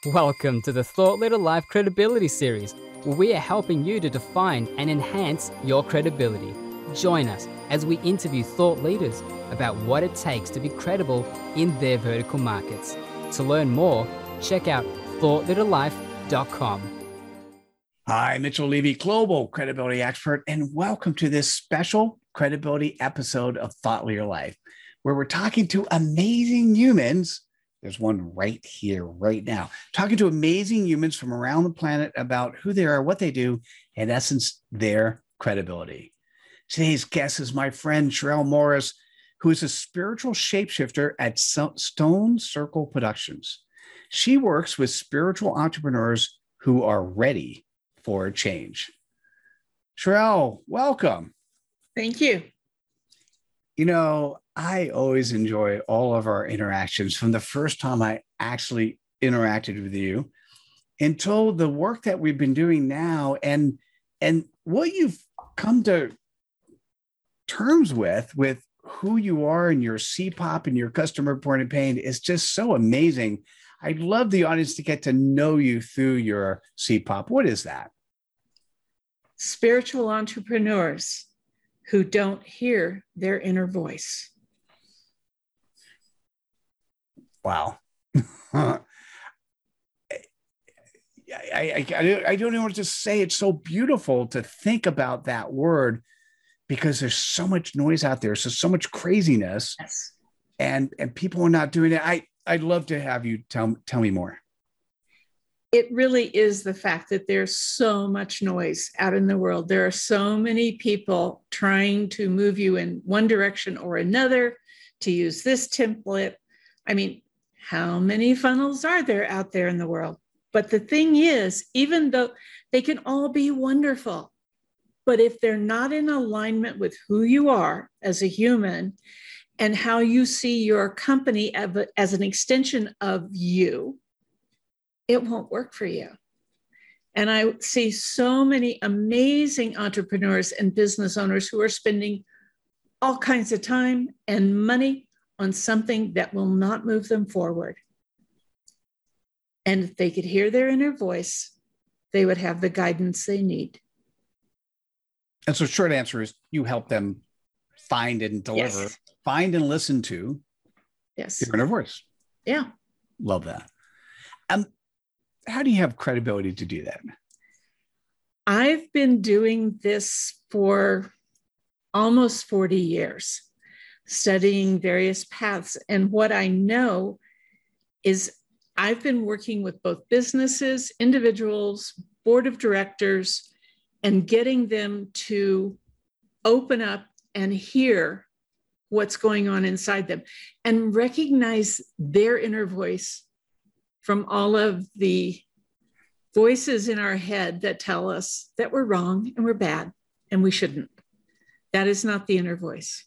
Welcome to the Thought Leader Life Credibility Series, where we are helping you to define and enhance your credibility. Join us as we interview thought leaders about what it takes to be credible in their vertical markets. To learn more, check out thoughtleaderlife.com. Hi, Mitchell Levy, global credibility expert, and welcome to this special credibility episode of Thought Leader Life, where we're talking to amazing humans. There's one right here, right now, talking to amazing humans from around the planet about who they are, what they do, in essence, their credibility. Today's guest is my friend, Sherelle Morris, who is a spiritual shapeshifter at Stone Circle Productions. She works with spiritual entrepreneurs who are ready for a change. Sherelle, welcome. Thank you. You know, I always enjoy all of our interactions from the first time I actually interacted with you until the work that we've been doing now and what you've come to terms with who you are and your CPOP and your customer point of pain is just so amazing. I'd love the audience to get to know you through your CPOP. What is that? Spiritual entrepreneurs who don't hear their inner voice. Wow. I don't know what to say. It's so beautiful to think about that word because there's so much noise out there. So much craziness. Yes. And people are not doing it. I'd love to have you tell me more. It really is the fact that there's so much noise out in the world. There are so many people trying to move you in one direction or another, to use this template. I mean, how many funnels are there out there in the world? But the thing is, even though they can all be wonderful, but if they're not in alignment with who you are as a human and how you see your company as an extension of you, it won't work for you. And I see so many amazing entrepreneurs and business owners who are spending all kinds of time and money on something that will not move them forward. And if they could hear their inner voice, they would have the guidance they need. And so short answer is you help them find and deliver, Yes. Find and listen to Yes. your inner voice. Yeah. Love that. How do you have credibility to do that? I've been doing this for almost 40 years, studying various paths. And what I know is I've been working with both businesses, individuals, board of directors, and getting them to open up and hear what's going on inside them and recognize their inner voice from all of the voices in our head that tell us that we're wrong and we're bad and we shouldn't. That is not the inner voice.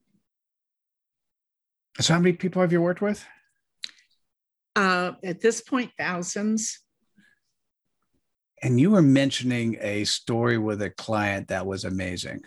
So how many people have you worked with? At this point, thousands. And you were mentioning a story with a client that was amazing.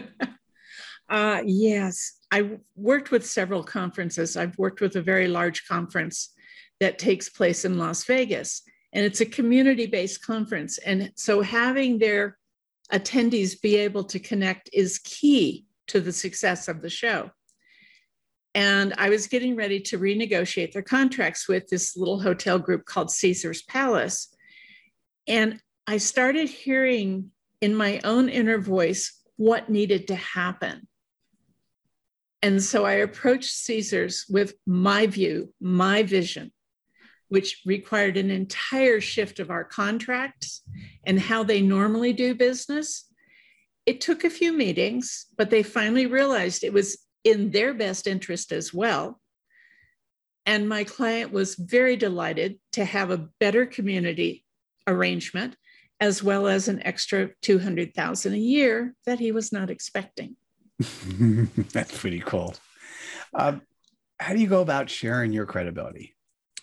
Yes, I worked with several conferences. I've worked with a very large conference that takes place in Las Vegas, and it's a community-based conference. And so having their attendees be able to connect is key to the success of the show. And I was getting ready to renegotiate their contracts with this little hotel group called Caesar's Palace. And I started hearing in my own inner voice what needed to happen. And so I approached Caesar's with my view, my vision, which required an entire shift of our contracts and how they normally do business. It took a few meetings, but they finally realized it was in their best interest as well. And my client was very delighted to have a better community arrangement, as well as an extra $200,000 a year that he was not expecting. That's pretty cool. How do you go about sharing your credibility?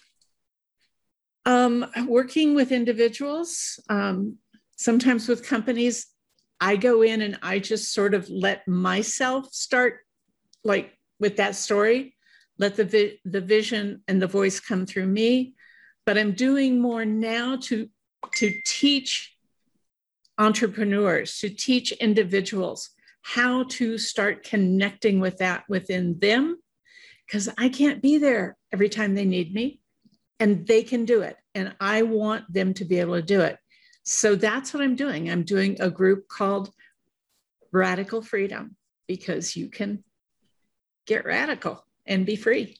Working with individuals, sometimes with companies, I go in and I just sort of let myself start, like with that story, let the vision and the voice come through me. but I'm doing more now to teach entrepreneurs, to teach individuals how to start connecting with that within them, because I can't be there every time they need me, and they can do it. And I want them to be able to do it. So that's what I'm doing. I'm doing a group called Radical Freedom, because you can get radical and be free.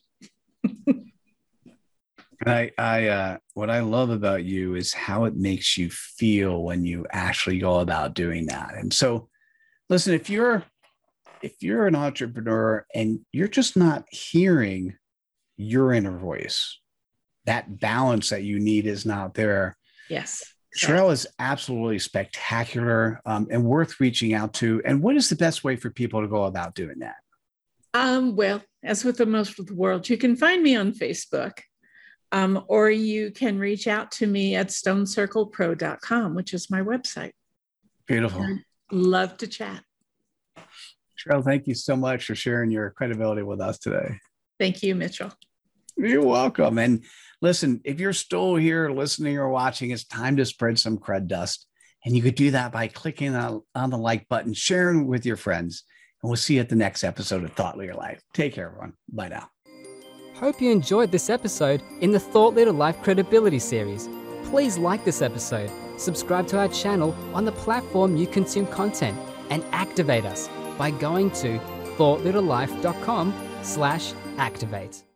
And what I love about you is how it makes you feel when you actually go about doing that. And so, listen, if you're an entrepreneur and you're just not hearing your inner voice, that balance that you need is not there. Yes. Sherelle is absolutely spectacular and worth reaching out to. And what is the best way for people to go about doing that? Well, as with the most of the world, you can find me on Facebook, or you can reach out to me at stonecirclepro.com, which is my website. Beautiful. I'd love to chat. Sherelle, thank you so much for sharing your credibility with us today. Thank you, Mitchell. You're welcome. And listen, if you're still here listening or watching, it's time to spread some cred dust. And you could do that by clicking on the like button, sharing with your friends. And we'll see you at the next episode of Thought Leader Life. Take care, everyone. Bye now. Hope you enjoyed this episode in the Thought Leader Life Credibility series. Please like this episode, subscribe to our channel on the platform you consume content, and activate us by going to thoughtleaderlife.com/activate.